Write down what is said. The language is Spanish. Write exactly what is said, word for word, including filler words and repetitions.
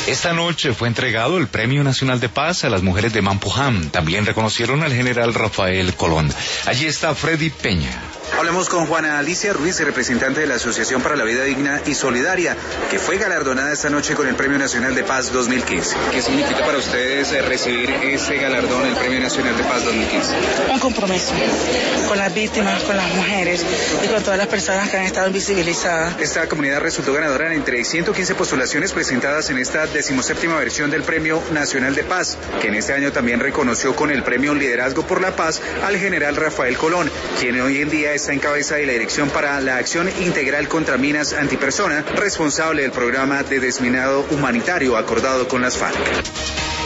Esta noche fue entregado el Premio Nacional de Paz a las mujeres de Mampuján. También reconocieron al general Rafael Colón. Allí está Freddy Peña. Hablamos con Juana Alicia Ruiz, representante de la Asociación para la Vida Digna y Solidaria, que fue galardonada esta noche con el Premio Nacional de Paz dos mil quince. ¿Qué significa para ustedes recibir ese galardón, el Premio Nacional de Paz dos mil quince? Un compromiso con las víctimas, con las mujeres y con todas las personas que han estado invisibilizadas. Esta comunidad resultó ganadora entre ciento quince postulaciones presentadas en esta decimoséptima versión del Premio Nacional de Paz, que en este año también reconoció con el Premio Liderazgo por la Paz al general Rafael Colón, quien hoy en día es está en cabeza de la Dirección para la Acción Integral contra Minas Antipersona, responsable del programa de desminado humanitario acordado con las FARC.